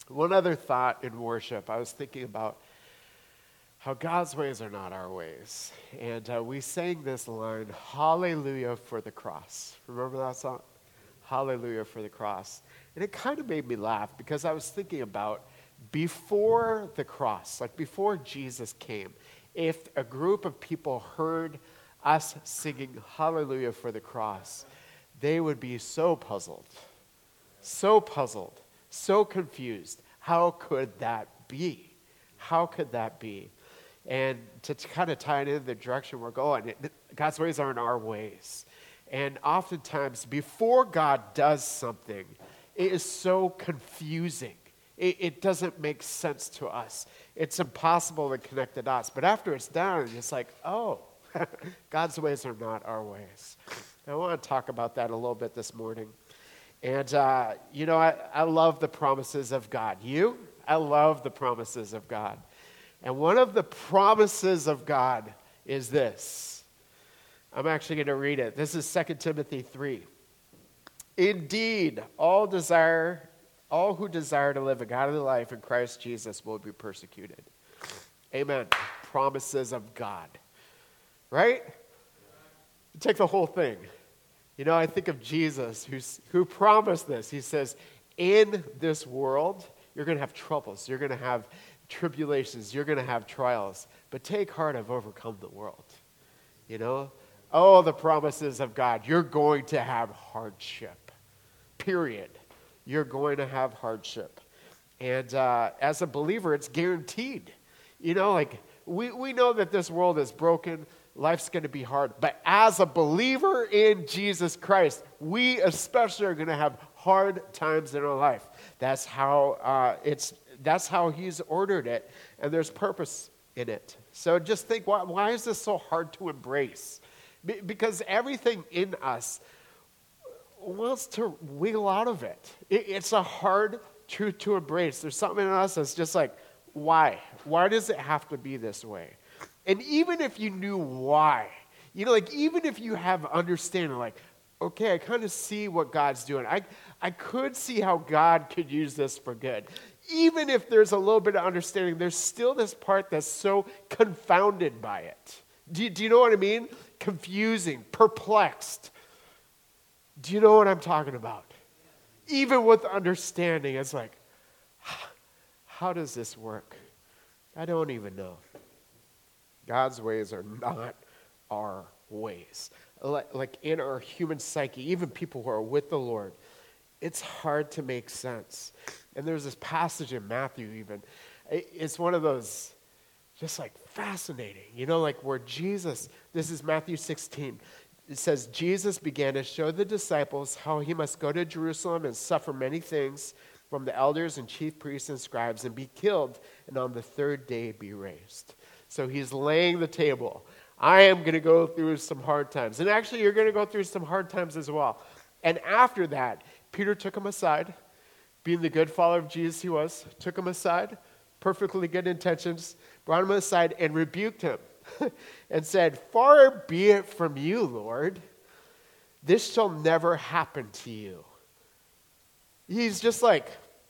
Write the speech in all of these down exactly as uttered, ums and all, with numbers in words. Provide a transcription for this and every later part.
One other thought in worship, I was thinking about how God's ways are not our ways. And uh, we sang this line, hallelujah for the cross. Remember that song? Hallelujah for the cross. And it kind of made me laugh because I was thinking about before the cross, like before Jesus came, if a group of people heard us singing hallelujah for the cross, they would be so puzzled, so puzzled, so confused. How could that be? How could that be? And to, to kind of tie it in the direction we're going, it, God's ways aren't our ways. And oftentimes, before God does something, it is so confusing. It, it doesn't make sense to us. It's impossible to connect the dots. But after it's done, it's like, oh, God's ways are not our ways. I want to talk about that a little bit this morning. And, uh, you know, I, I love the promises of God. You? I love the promises of God. And one of the promises of God is this. I'm actually going to read it. This is Second Timothy three. Indeed, all desire, all who desire to live a godly life in Christ Jesus will be persecuted. Amen. Promises of God. Right? Take the whole thing. You know, I think of Jesus who's, who promised this. He says, in this world, you're going to have troubles. You're going to have tribulations. You're going to have trials. But take heart, I've overcome the world. You know? Oh, the promises of God. You're going to have hardship. Period. You're going to have hardship. And uh, as a believer, it's guaranteed. You know, like, we, we know that this world is broken. Life's going to be hard. But as a believer in Jesus Christ, we especially are going to have hard times in our life. That's how uh, it's. That's how He's ordered it, and there's purpose in it. So just think, why, why is this so hard to embrace? Be, because everything in us wants to wiggle out of it. it. It's a hard truth to embrace. There's something in us that's just like, why? Why does it have to be this way? And even if you knew why, you know, like even if you have understanding, like, okay, I kind of see what God's doing. I, I could see how God could use this for good. Even if there's a little bit of understanding, there's still this part that's so confounded by it. Do you, do you know what I mean? Confusing, perplexed. Do you know what I'm talking about? Even with understanding, it's like, how does this work? I don't even know. God's ways are not our ways. Like in our human psyche, even people who are with the Lord, it's hard to make sense. And there's this passage in Matthew even. It's one of those just like fascinating, you know, like where Jesus, this is Matthew sixteen. It says, Jesus began to show the disciples how he must go to Jerusalem and suffer many things from the elders and chief priests and scribes and be killed and on the third day be raised. So he's laying the table. I am going to go through some hard times. And actually, you're going to go through some hard times as well. And after that, Peter took him aside, being the good follower of Jesus he was, took him aside, perfectly good intentions, brought him aside and rebuked him and said, far be it from you, Lord. This shall never happen to you. He's just like,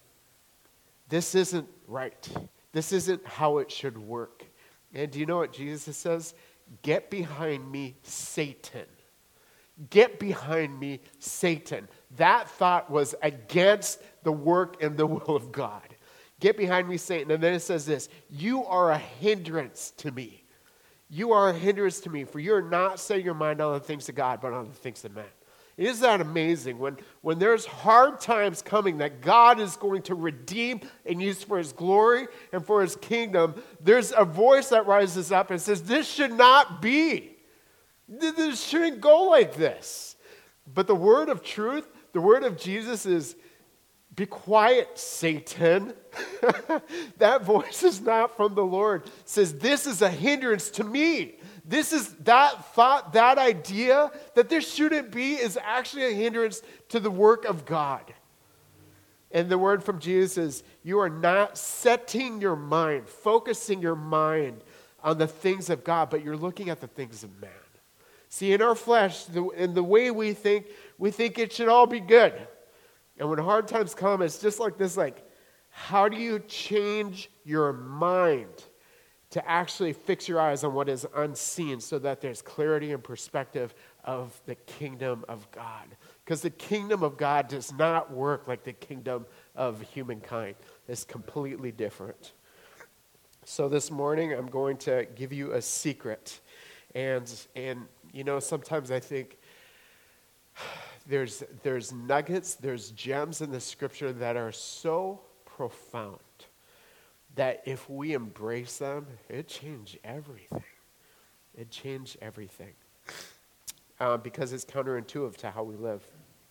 this isn't right. This isn't how it should work. And do you know what Jesus says? Get behind me, Satan. Get behind me, Satan. That thought was against the work and the will of God. Get behind me, Satan. And then it says this, you are a hindrance to me. You are a hindrance to me, for you are not setting your mind on the things of God, but on the things of men. Isn't that amazing? When, when there's hard times coming that God is going to redeem and use for His glory and for His kingdom, there's a voice that rises up and says, this should not be. This shouldn't go like this. But the word of truth, the word of Jesus is, be quiet, Satan. That voice is not from the Lord. It says, this is a hindrance to me. This is that thought, that idea that there shouldn't be is actually a hindrance to the work of God. And the word from Jesus is, you are not setting your mind, focusing your mind on the things of God, but you're looking at the things of man. See, in our flesh, the, in the way we think, we think it should all be good. And when hard times come, it's just like this, like, How do you change your mind to actually fix your eyes on what is unseen so that there's clarity and perspective of the kingdom of God? Because the kingdom of God does not work like the kingdom of humankind. It's completely different. So this morning, I'm going to give you a secret. And, and you know, sometimes I think there's, there's nuggets, there's gems in the scripture that are so profound that if we embrace them, it changed everything. It changed everything. Uh, because it's counterintuitive to how we live.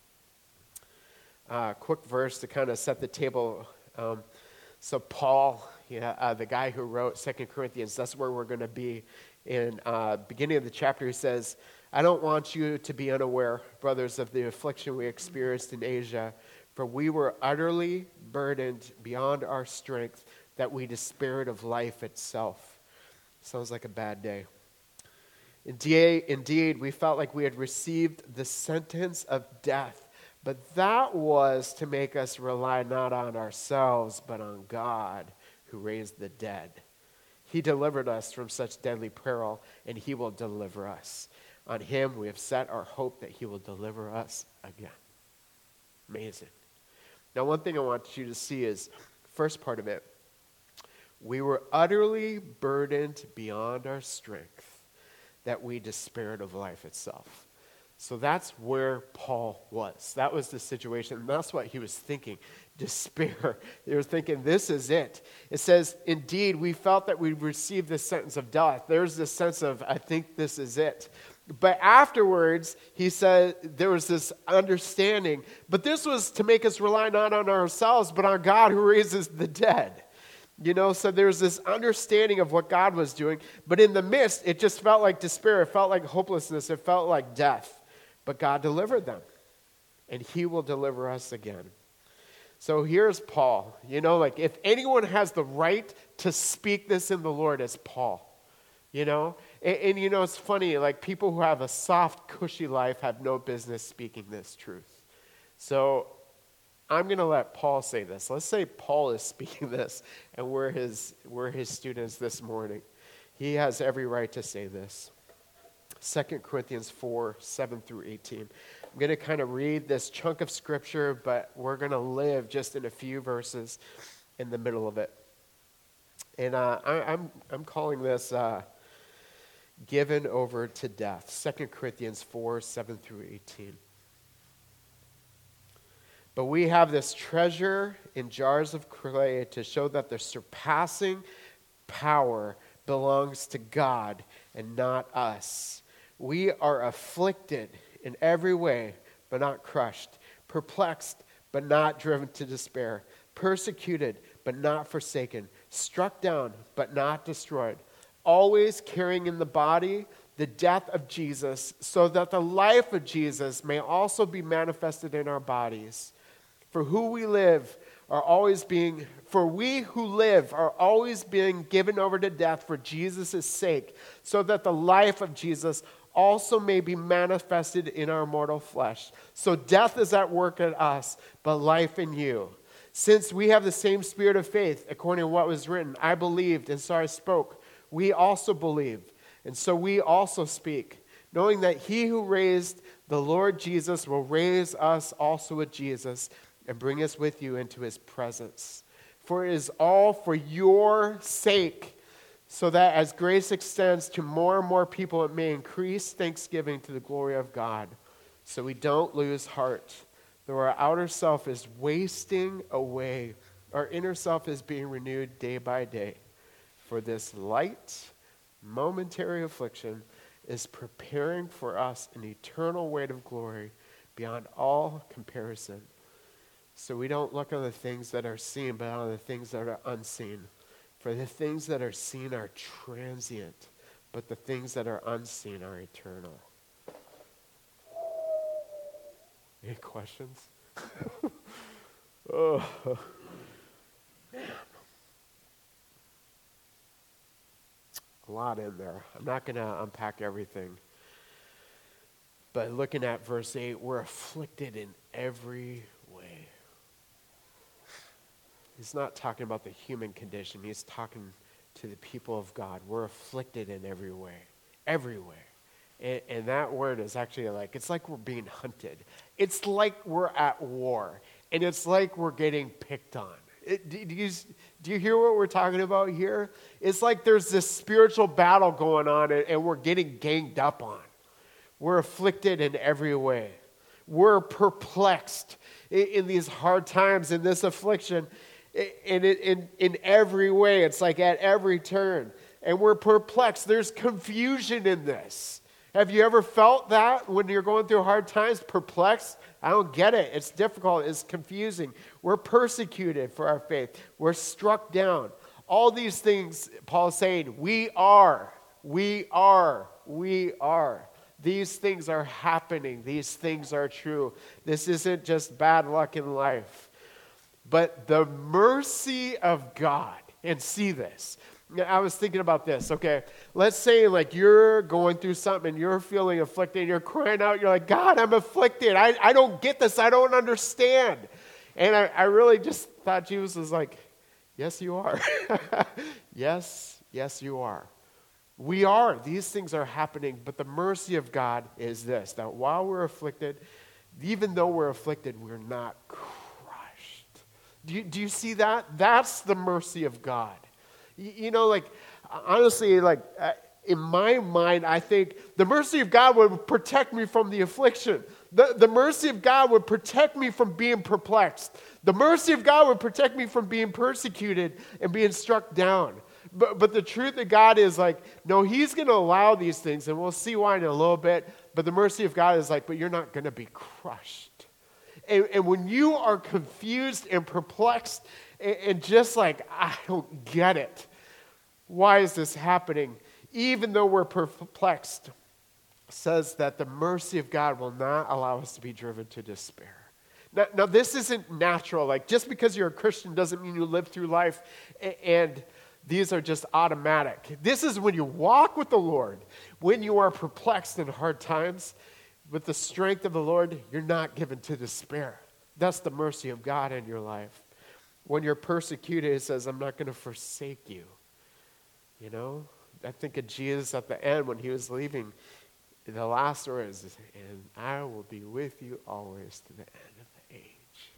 Uh, quick verse to kind of set the table. Um, so Paul, yeah, uh, the guy who wrote Second Corinthians, that's where we're going to be. In uh, beginning of the chapter, he says, I don't want you to be unaware, brothers, of the affliction we experienced in Asia, for we were utterly burdened beyond our strength, that we despaired of life itself. Sounds like a bad day. Indeed, indeed, we felt like we had received the sentence of death, but that was to make us rely not on ourselves, but on God, who raised the dead. He delivered us from such deadly peril, and he will deliver us. On him we have set our hope that he will deliver us again. Amazing. Now, one thing I want you to see is, first part of it, we were utterly burdened beyond our strength, that we despaired of life itself. So that's where Paul was. That was the situation, and that's what he was thinking. Despair. They were thinking, this is it. It says, indeed, we felt that we received the sentence of death. There's this sense of, I think this is it. But afterwards, he said there was this understanding. But this was to make us rely not on ourselves, but on God who raises the dead. You know, so there's this understanding of what God was doing. But in the midst, it just felt like despair. It felt like hopelessness. It felt like death. But God delivered them. And he will deliver us again. So here's Paul. You know, like if anyone has the right to speak this in the Lord, it's Paul. You know? And, and you know, it's funny, like people who have a soft, cushy life have no business speaking this truth. So I'm going to let Paul say this. Let's say Paul is speaking this, and we're his, we're his students this morning. He has every right to say this. Second Corinthians four, seven through eighteen. I'm going to kind of read this chunk of scripture, but we're going to live just in a few verses in the middle of it. And uh, I, I'm, I'm calling this uh, Given Over to Death. Second Corinthians four, seven through eighteen. But we have this treasure in jars of clay to show that the surpassing power belongs to God and not us. We are afflicted in every way, but not crushed, perplexed, but not driven to despair, persecuted, but not forsaken, struck down, but not destroyed, always carrying in the body the death of Jesus, so that the life of Jesus may also be manifested in our bodies. For who we live are always being, for we who live are always being given over to death for Jesus' sake, so that the life of Jesus also may be manifested in our mortal flesh. So death is at work in us, but life in you. Since we have the same spirit of faith, according to what was written, I believed, and so I spoke. We also believe, and so we also speak, knowing that he who raised the Lord Jesus will raise us also with Jesus and bring us with you into his presence. For it is all for your sake, so that as grace extends to more and more people, it may increase thanksgiving to the glory of God. So we don't lose heart. Though our outer self is wasting away, our inner self is being renewed day by day. For this light, momentary affliction is preparing for us an eternal weight of glory beyond all comparison. So we don't look on the things that are seen, but on the things that are unseen. For the things that are seen are transient, but the things that are unseen are eternal. Any questions? Oh, man. A lot in there. I'm not going to unpack everything. But looking at verse eight, we're afflicted in every way. he's not talking about the human condition. He's talking to the people of God. We're afflicted in every way, everywhere. And, and that word is actually like, it's like we're being hunted. It's like we're at war. And it's like we're getting picked on. It, do, do, you, do you hear what we're talking about here? It's like there's this spiritual battle going on and, and we're getting ganged up on. We're afflicted in every way. We're perplexed in, in these hard times, in this affliction. In, in, in every way, it's like at every turn. And we're perplexed. There's confusion in this. Have you ever felt that when you're going through hard times? Perplexed? I don't get it. It's difficult. It's confusing. We're persecuted for our faith. We're struck down. All these things, Paul's saying, we are, we are, we are. These things are happening. These things are true. This isn't just bad luck in life. But the mercy of God, and see this. I was thinking about this, okay? Let's say like you're going through something and you're feeling afflicted and you're crying out, you're like, God, I'm afflicted. I, I don't get this. I don't understand. And I, I really just thought Jesus was like, yes, you are. yes, yes, you are. We are. These things are happening, but the mercy of God is this, that while we're afflicted, even though we're afflicted, we're not crushed. Do you, do you see that? That's the mercy of God. You know, like, honestly, like, uh, in my mind, I think the mercy of God would protect me from the affliction. The, the mercy of God would protect me from being perplexed. The mercy of God would protect me from being persecuted and being struck down. But, but the truth of God is like, no, he's going to allow these things, and we'll see why in a little bit. But the mercy of God is like, but you're not going to be crushed. And, and when you are confused and perplexed and, and just like, I don't get it. Why is this happening? Even though we're perplexed, says that the mercy of God will not allow us to be driven to despair. Now, now this isn't natural. Like just because you're a Christian doesn't mean you live through life and, and these are just automatic. This is when you walk with the Lord, when you are perplexed in hard times, with the strength of the Lord, you're not given to despair. That's the mercy of God in your life. When you're persecuted, it says, I'm not going to forsake you. You know, I think of Jesus at the end when he was leaving. The last words, and I will be with you always to the end of the age.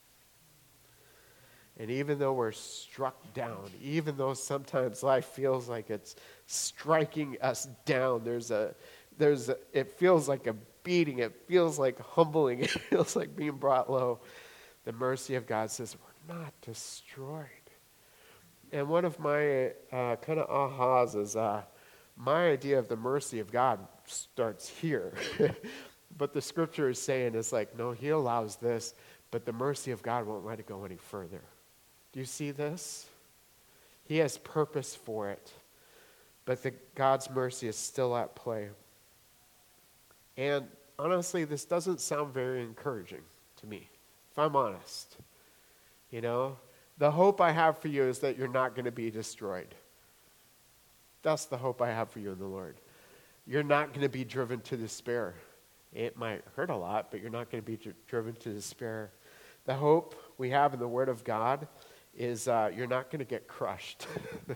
And even though we're struck down, even though sometimes life feels like it's striking us down, there's a, there's a, it feels like a beating, it feels like humbling, it feels like being brought low. The mercy of God says, we're not destroyed. And one of my uh, kind of ahas is uh, my idea of the mercy of God starts here. But the scripture is saying it's like, no, he allows this, but the mercy of God won't let it go any further. Do you see this? He has purpose for it, but the, God's mercy is still at play. And honestly, this doesn't sound very encouraging to me, if I'm honest. You know? The hope I have for you is that you're not going to be destroyed. That's the hope I have for you in the Lord. You're not going to be driven to despair. It might hurt a lot, but you're not going to be dr- driven to despair. The hope we have in the Word of God is uh, you're not going to get crushed.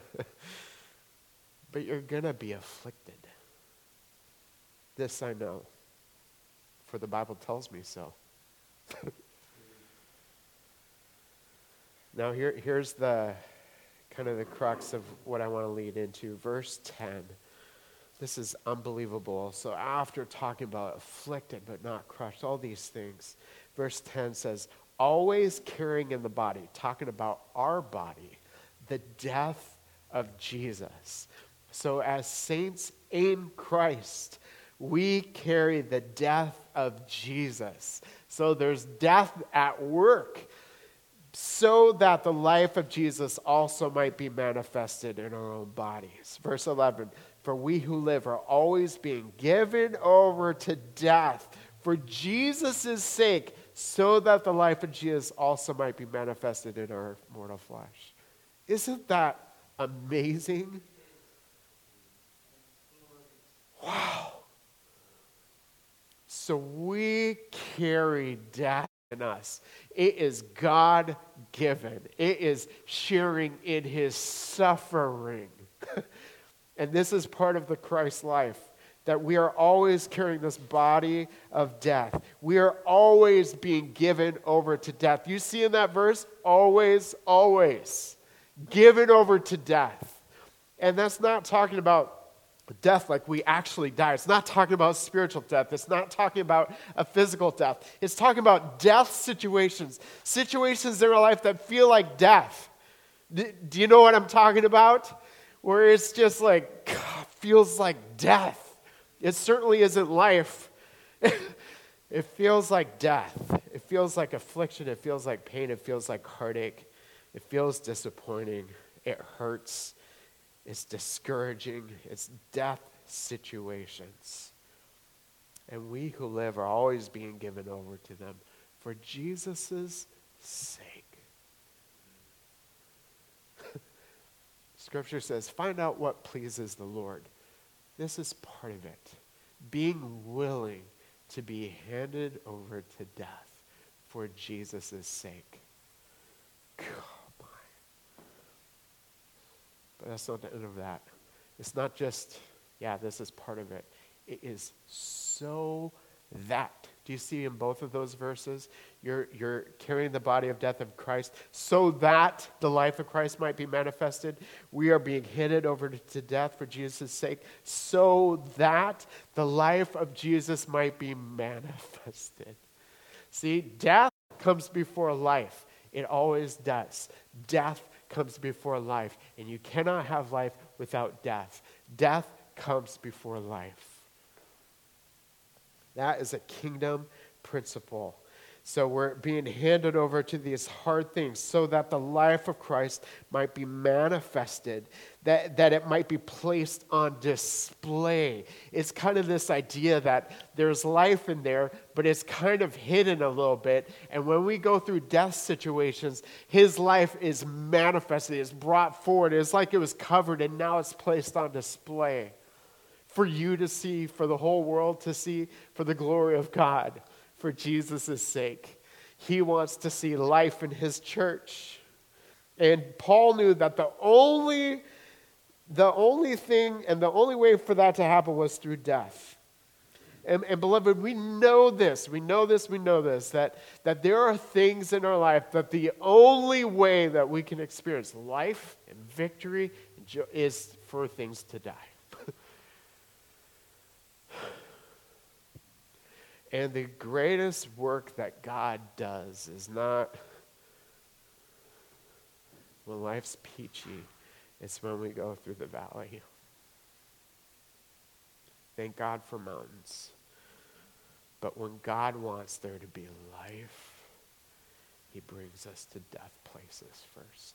But you're going to be afflicted. This I know, for the Bible tells me so. Now here, here's the kind of the crux of what I want to lead into. Verse ten. This is unbelievable. So after talking about afflicted but not crushed, all these things, verse ten says, always carrying in the body, talking about our body, the death of Jesus. So as saints in Christ, we carry the death of Jesus. So there's death at work, so that the life of Jesus also might be manifested in our own bodies. Verse eleven, for we who live are always being given over to death for Jesus' sake, so that the life of Jesus also might be manifested in our mortal flesh. Isn't that amazing? Wow. So we carry death in us. It is God-given. It is sharing in his suffering. And this is part of the Christ life, that we are always carrying this body of death. We are always being given over to death. You see in that verse, always, always given over to death. And that's not talking about death like we actually die. It's not talking about spiritual death. It's not talking about a physical death. It's talking about death situations, situations in our life that feel like death. D- do you know what I'm talking about? Where it's just like, God, feels like death. It certainly isn't life. It feels like death. It feels like affliction. It feels like pain. It feels like heartache. It feels disappointing. It hurts. It's discouraging. It's death situations. And we who live are always being given over to them for Jesus' sake. Scripture says, find out what pleases the Lord. This is part of it. Being willing to be handed over to death for Jesus' sake. God. But that's not the end of that. It's not just, yeah, this is part of it. It is so that. Do you see in both of those verses? You're, you're carrying the body of death of Christ so that the life of Christ might be manifested. We are being handed over to death for Jesus' sake so that the life of Jesus might be manifested. See, death comes before life. It always does. Death comes before life, and you cannot have life without death. Death comes before life. That is a kingdom principle. So we're being handed over to these hard things so that the life of Christ might be manifested, that, that it might be placed on display. It's kind of this idea that there's life in there, but it's kind of hidden a little bit. And when we go through death situations, his life is manifested, it's brought forward. It's like it was covered and now it's placed on display for you to see, for the whole world to see, for the glory of God. For Jesus' sake. He wants to see life in his church. And Paul knew that the only, the only thing and the only way for that to happen was through death. And, and beloved, we know this, we know this, we know this, that, that there are things in our life that the only way that we can experience life and victory is for things to die. And the greatest work that God does is not when life's peachy. It's when we go through the valley. Thank God for mountains. But when God wants there to be life, he brings us to death places first.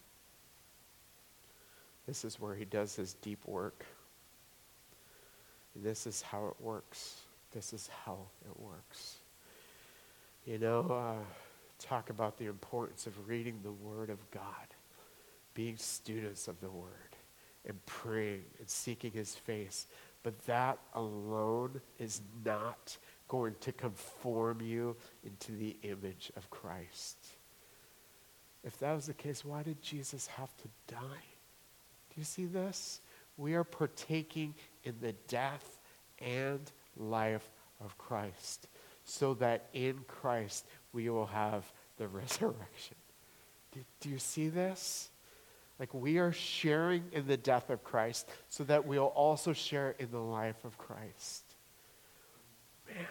This is where he does his deep work. And this is how it works. This is how it works. You know, uh, talk about the importance of reading the Word of God, being students of the Word, and praying and seeking his face. But that alone is not going to conform you into the image of Christ. If that was the case, why did Jesus have to die? Do you see this? We are partaking in the death and life of Christ, so that in Christ we will have the resurrection. Do, do you see this? Like we are sharing in the death of Christ so that we'll also share in the life of Christ. Man.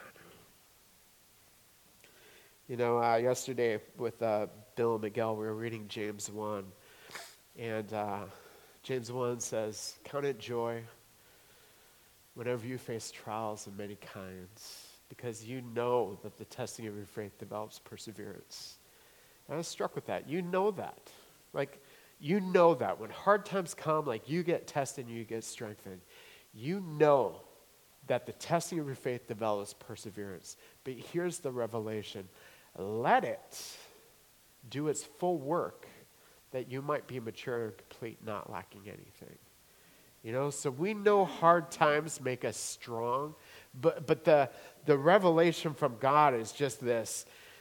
You know, uh, yesterday with uh, Bill and Miguel, we were reading James one. And uh, James one says, count it joy whenever you face trials of many kinds, because you know that the testing of your faith develops perseverance. And I was struck with that. You know that. Like, you know that. When hard times come, like you get tested and you get strengthened. You know that the testing of your faith develops perseverance. But here's the revelation. Let it do its full work, that you might be mature and complete, not lacking anything. You know, so we know hard times make us strong, but but the the revelation from God is just this.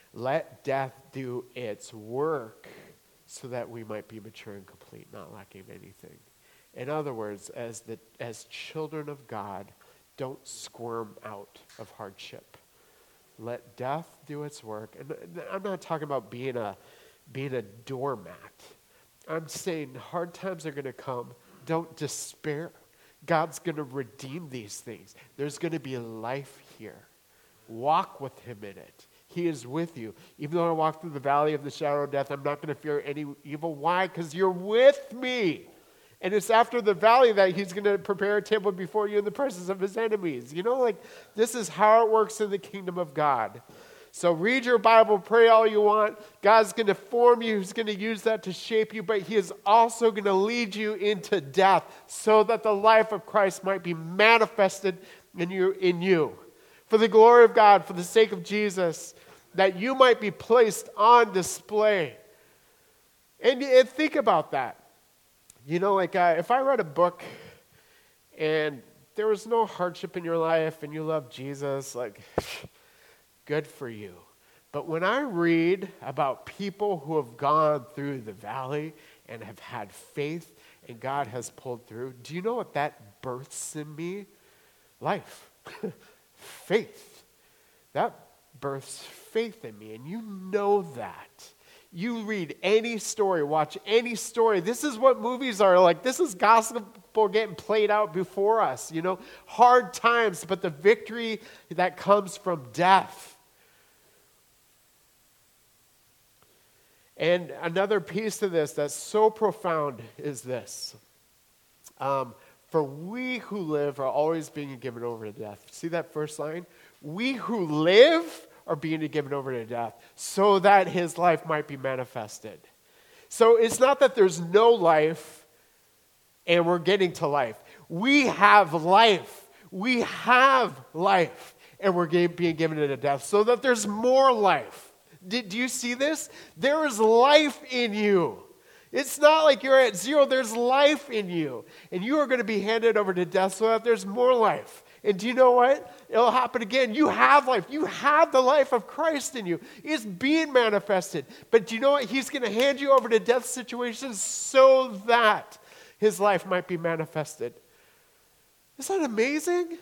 Let death do its work so that we might be mature and complete, not lacking anything. In other words, as the as children of God, don't squirm out of hardship. Let death do its work. And I'm not talking about being a being a doormat. I'm saying hard times are going to come. Don't despair. God's going to redeem these things. There's going to be life here. Walk with him in it. He is with you. Even though I walk through the valley of the shadow of death, I'm not going to fear any evil. Why? Because you're with me. And it's after the valley that he's going to prepare a table before you in the presence of his enemies. You know, like, this is how it works in the kingdom of God. So read your Bible, pray all you want. God's going to form you. He's going to use that to shape you. But he is also going to lead you into death so that the life of Christ might be manifested in you, in you. For the glory of God, for the sake of Jesus, that you might be placed on display. And, and think about that. You know, like uh, if I read a book and there was no hardship in your life and you love Jesus, like, good for you. But when I read about people who have gone through the valley and have had faith and God has pulled through, do you know what that births in me? Life. Faith. That births faith in me, and you know that. You read any story, watch any story. This is what movies are like. This is gospel getting played out before us, you know. Hard times, but the victory that comes from death. And another piece to this that's so profound is this. Um, For we who live are always being given over to death. See that first line? We who live are being given over to death so that his life might be manifested. So it's not that there's no life and we're getting to life. We have life. We have life and we're being given to death so that there's more life. Do, do you see this? There is life in you. It's not like you're at zero. There's life in you. And you are going to be handed over to death so that there's more life. And do you know what? It'll happen again. You have life. You have the life of Christ in you. It's being manifested. But do you know what? He's going to hand you over to death situations so that his life might be manifested. Isn't that amazing?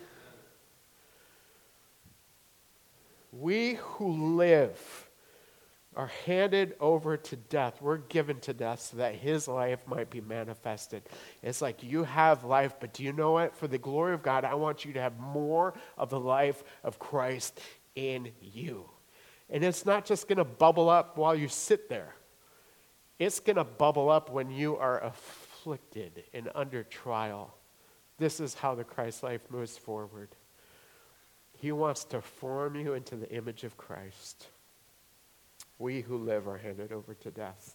We who live are handed over to death. We're given to death so that his life might be manifested. It's like you have life, but do you know what? For the glory of God, I want you to have more of the life of Christ in you. And it's not just going to bubble up while you sit there. It's going to bubble up when you are afflicted and under trial. This is how the Christ life moves forward. He wants to form you into the image of Christ. We who live are handed over to death.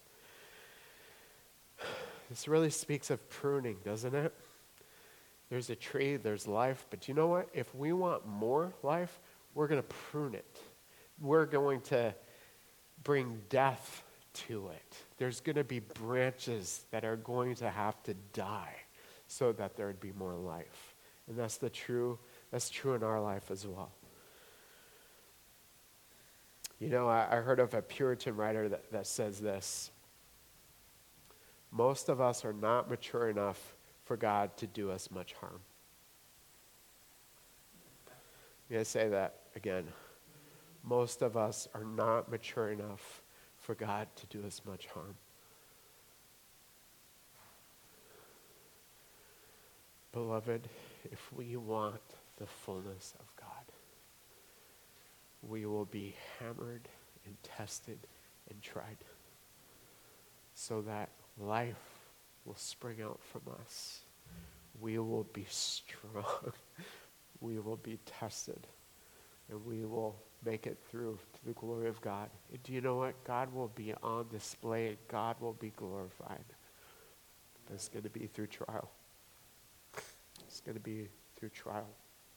This really speaks of pruning, doesn't it? There's a tree, there's life, but you know what? If we want more life, we're going to prune it. We're going to bring death to it. There's going to be branches that are going to have to die so that there would be more life. And that's the true, that's true in our life as well. You know, I, I heard of a Puritan writer that, that says this. Most of us are not mature enough for God to do us much harm. I'm going to say that again. Most of us are not mature enough for God to do us much harm. Beloved, if we want the fullness of God, we will be hammered and tested and tried so that life will spring out from us. We will be strong. We will be tested. And we will make it through to the glory of God. And do you know what? God will be on display and God will be glorified. But it's going to be through trial. It's going to be through trial.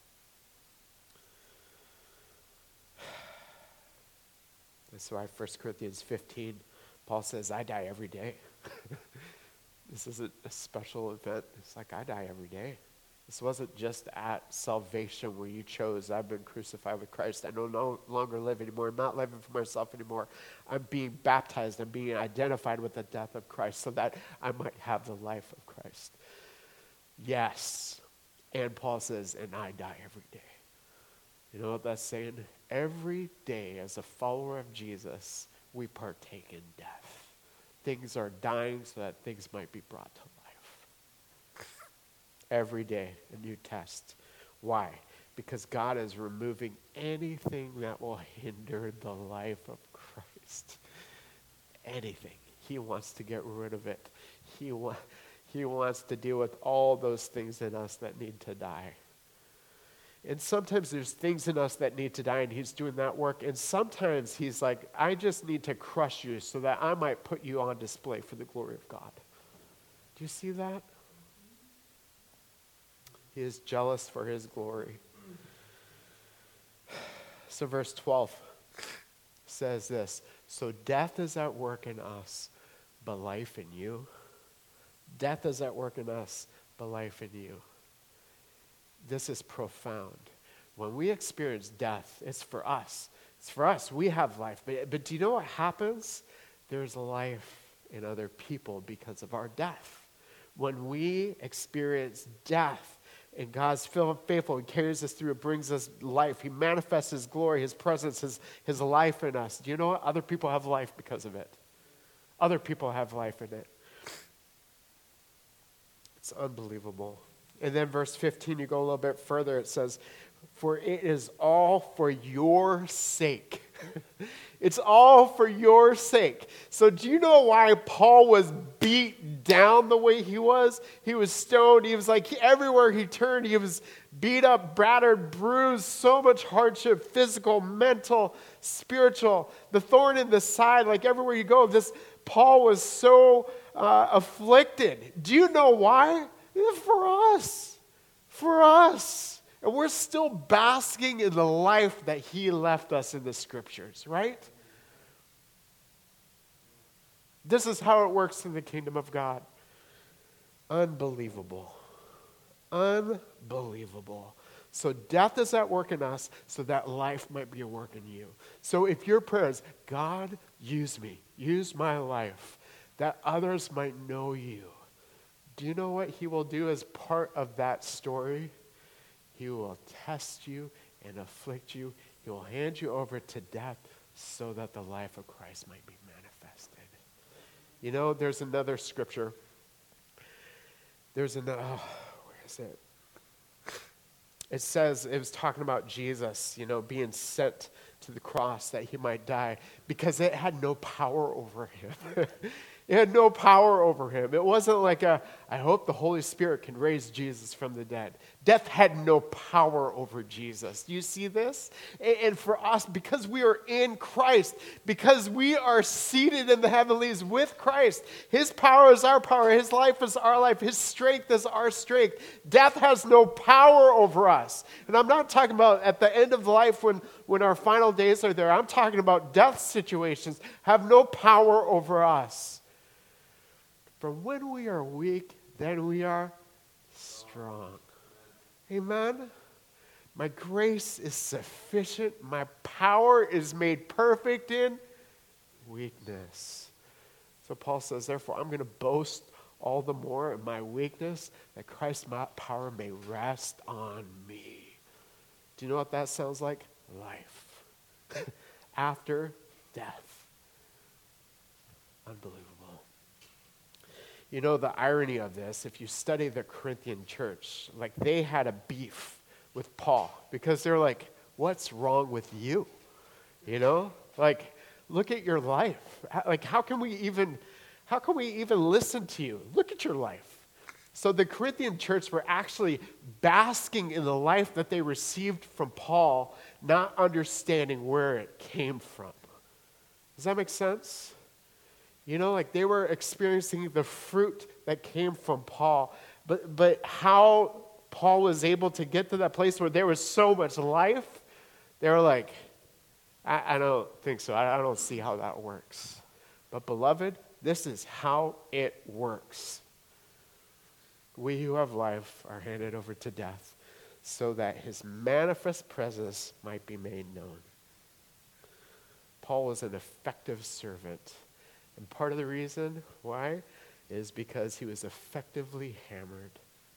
That's why First Corinthians fifteen, Paul says, I die every day. This isn't a special event. It's like I die every day. This wasn't just at salvation where you chose, I've been crucified with Christ. I no no longer live anymore. I'm not living for myself anymore. I'm being baptized. I'm being identified with the death of Christ so that I might have the life of Christ. Yes. And Paul says, and I die every day. You know what that's saying? Every day as a follower of Jesus, we partake in death. Things are dying so that things might be brought to life. Every day, a new test. Why? Because God is removing anything that will hinder the life of Christ. Anything. He wants to get rid of it. He, wa- he wants to deal with all those things in us that need to die. And sometimes there's things in us that need to die, and he's doing that work. And sometimes he's like, I just need to crush you so that I might put you on display for the glory of God. Do you see that? He is jealous for his glory. So verse twelve says this, so death is at work in us, but life in you. Death is at work in us, but life in you. This is profound. When we experience death, it's for us. It's for us. We have life. But, but do you know what happens? There's life in other people because of our death. When we experience death, and God's faithful and carries us through, it brings us life. He manifests his glory, his presence, his, his life in us. Do you know what? Other people have life because of it. Other people have life in it. It's unbelievable. And then verse fifteen, you go a little bit further, it says, for it is all for your sake. It's all for your sake. So do you know why Paul was beat down the way he was? He was stoned. He was like, everywhere he turned, he was beat up, battered, bruised, so much hardship, physical, mental, spiritual. The thorn in the side, like everywhere you go, this Paul was so uh, afflicted. Do you know why? For us. For us. And we're still basking in the life that he left us in the scriptures, right? This is how it works in the kingdom of God. Unbelievable. Unbelievable. So death is at work in us so that life might be at work in you. So if your prayer is, God, use me, use my life, that others might know you. Do you know what he will do as part of that story? He will test you and afflict you. He will hand you over to death so that the life of Christ might be manifested. You know, there's another scripture. There's another, oh, where is it? It says, it was talking about Jesus, you know, being sent to the cross that he might die because it had no power over him. It had no power over him. It wasn't like a, I hope the Holy Spirit can raise Jesus from the dead. Death had no power over Jesus. Do you see this? And for us, because we are in Christ, because we are seated in the heavenlies with Christ, his power is our power, his life is our life, his strength is our strength. Death has no power over us. And I'm not talking about at the end of life when, when our final days are there. I'm talking about death situations have no power over us. For when we are weak, then we are strong. Amen? My grace is sufficient. My power is made perfect in weakness. So Paul says, therefore, I'm going to boast all the more in my weakness that Christ's power may rest on me. Do you know what that sounds like? Life. After death. Unbelievable. You know, the irony of this, if you study the Corinthian church, like they had a beef with Paul because they're like, what's wrong with you? You know, like, look at your life. Like, how can we even, how can we even listen to you? Look at your life. So the Corinthian church were actually basking in the life that they received from Paul, not understanding where it came from. Does that make sense? You know, like they were experiencing the fruit that came from Paul. But but how Paul was able to get to that place where there was so much life, they were like, I, I don't think so. I, I don't see how that works. But beloved, this is how it works. we who have life are handed over to death, so that his manifest presence might be made known. Paul was an effective servant. And part of the reason why is because he was effectively hammered.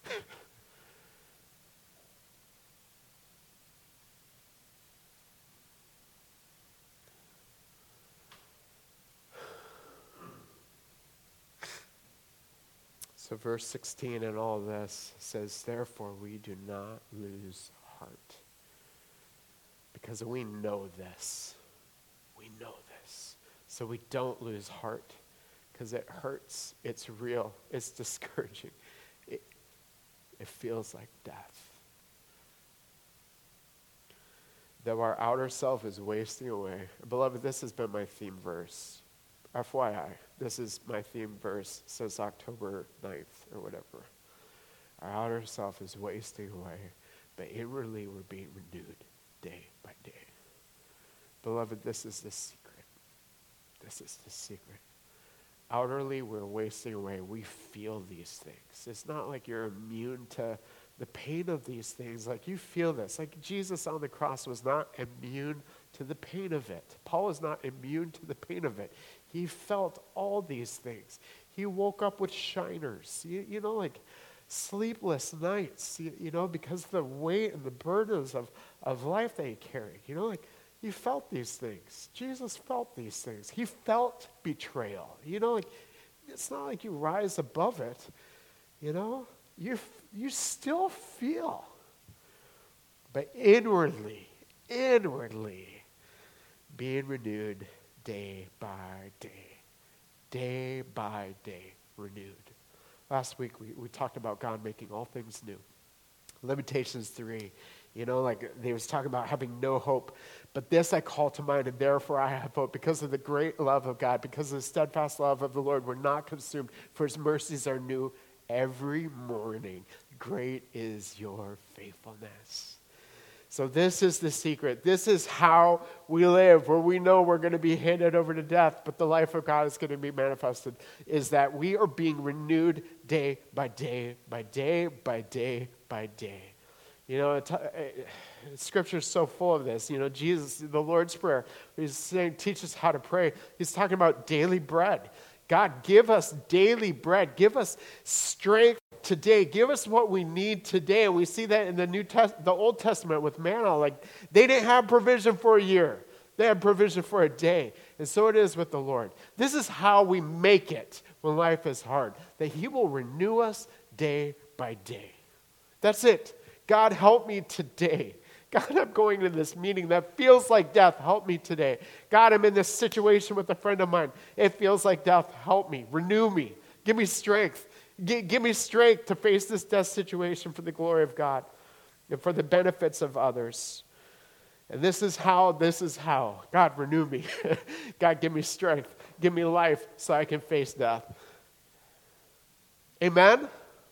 So verse sixteen in all this says, therefore we do not lose heart. Because we know this. We know this. So we don't lose heart. Because it hurts. It's real. It's discouraging. It, it feels like death. Though our outer self is wasting away. Beloved, this has been my theme verse. F Y I, this is my theme verse since October ninth or whatever. Our outer self is wasting away, but inwardly we're being renewed day by day. Beloved, this is the secret. This is the secret. Outwardly we're wasting away. We feel these things. It's not like you're immune to the pain of these things. Like you feel this. Like Jesus on the cross was not immune to the pain of it. Paul is not immune to the pain of it. He felt all these things. He woke up with shiners, you, you know, like sleepless nights, you, you know, because the weight and the burdens of, of life that he carried, you know, like he felt these things. Jesus felt these things. He felt betrayal, you know, like it's not like you rise above it, you know, you you still feel, but inwardly, inwardly, being renewed day by day, day by day, renewed. Last week we, we talked about God making all things new. Lamentations three, you know, like they was talking about having no hope, but this I call to mind, and therefore I have hope, because of the great love of God, because of the steadfast love of the Lord, we're not consumed, for his mercies are new every morning. Great is your faithfulness. So this is the secret. This is how we live, where we know we're going to be handed over to death, but the life of God is going to be manifested, is that we are being renewed day by day, by day, by day, by day. You know, it, it, Scripture is so full of this. You know, Jesus, the Lord's Prayer, he's saying, teach us how to pray. He's talking about daily bread. God, give us daily bread. Give us strength today. Give us what we need today. And we see that in the New Test- the Old Testament with manna. Like, they didn't have provision for a year. They had provision for a day. And so it is with the Lord. This is how we make it when life is hard. That he will renew us day by day. That's it. God, help me today. God, I'm going to this meeting that feels like death. Help me today. God, I'm in this situation with a friend of mine. It feels like death. Help me. Renew me. Give me strength. G- give me strength to face this death situation for the glory of God and for the benefits of others. And this is how, this is how. God, renew me. God, give me strength. Give me life so I can face death. Amen?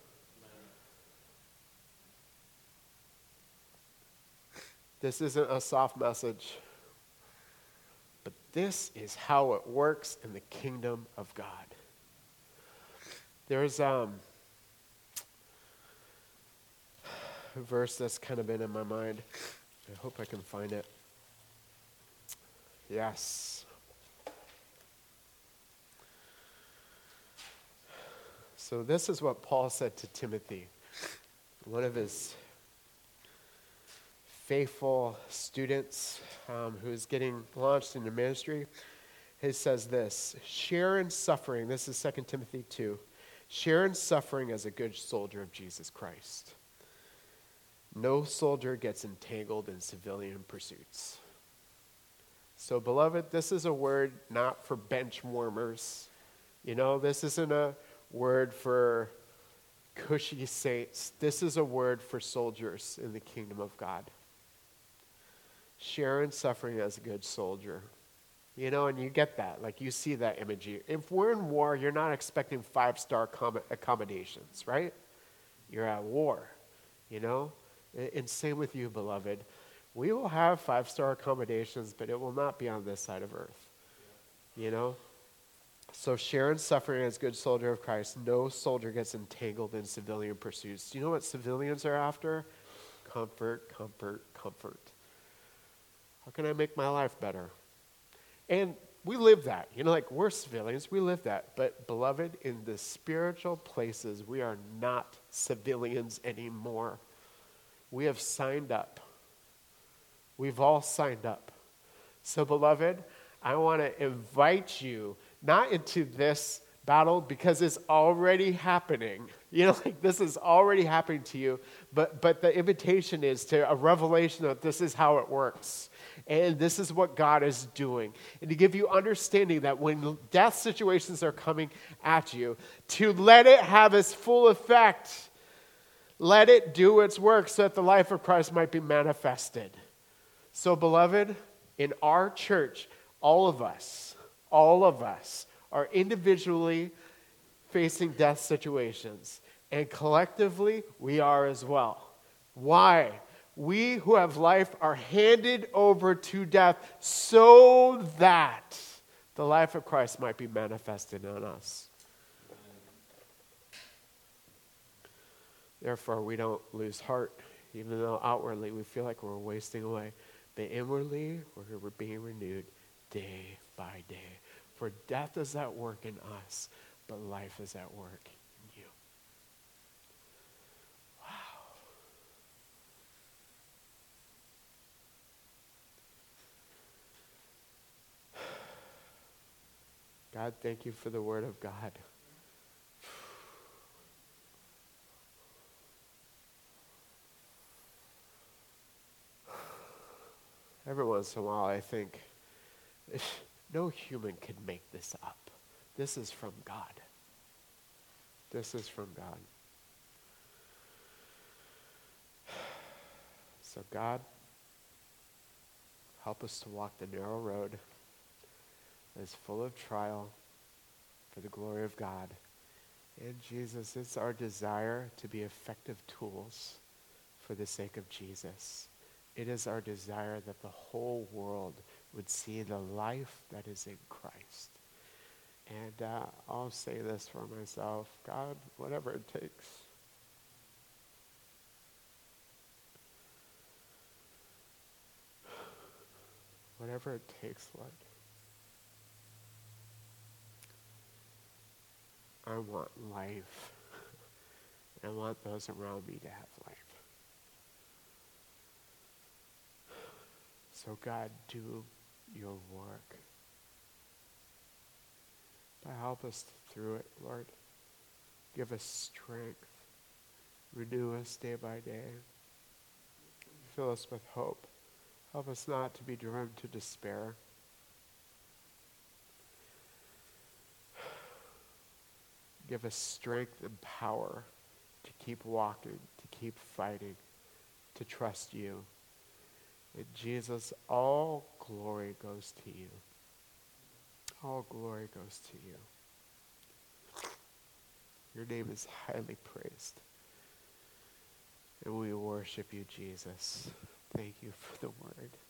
This isn't a soft message, but this is how it works in the kingdom of God. There's um, a verse that's kind of been in my mind. I hope I can find it. Yes. So this is what Paul said to Timothy, one of his faithful students um, who's getting launched into ministry. He says this, share in suffering, this is Second Timothy two, share in suffering as a good soldier of Jesus Christ. No soldier gets entangled in civilian pursuits. So beloved, this is a word not for bench warmers. You know, this isn't a word for cushy saints. This is a word for soldiers in the kingdom of God. Share in suffering as a good soldier. You know, and you get that. Like, you see that imagery. If we're in war, you're not expecting five-star com- accommodations, right? You're at war, you know? And, and same with you, beloved. We will have five-star accommodations, but it will not be on this side of earth, you know? So share in suffering as good soldier of Christ. No soldier gets entangled in civilian pursuits. Do you know what civilians are after? Comfort, comfort, comfort. How can I make my life better? And we live that. You know, like we're civilians, we live that. But beloved, in the spiritual places, we are not civilians anymore. We have signed up. We've all signed up. So beloved, I want to invite you not into this battle because it's already happening. You know, like this is already happening to you, but but the invitation is to a revelation that this is how it works. And this is what God is doing. And to give you understanding that when death situations are coming at you, to let it have its full effect. Let it do its work so that the life of Christ might be manifested. So beloved, in our church, all of us, all of us are individually facing death situations. And collectively, we are as well. Why? We who have life are handed over to death so that the life of Christ might be manifested in us. Therefore, we don't lose heart, even though outwardly we feel like we're wasting away. But inwardly, we're being renewed day by day. For death is at work in us, but life is at work in you. Wow. God, thank you for the word of God. Every once in a while, I think, no human could make this up. This is from God. This is from God. So God, help us to walk the narrow road that is full of trial for the glory of God. And Jesus, it's our desire to be effective tools for the sake of Jesus. It is our desire that the whole world would see the life that is in Christ. And uh, I'll say this for myself, God, whatever it takes. Whatever it takes, Lord. I want life. I want those around me to have life. So God, do your work. But help us through it, Lord. Give us strength. Renew us day by day. Fill us with hope. Help us not to be driven to despair. Give us strength and power to keep walking, to keep fighting, to trust you. And Jesus, all glory goes to you. All glory goes to you. Your name is highly praised. And we worship you, Jesus. Thank you for the word.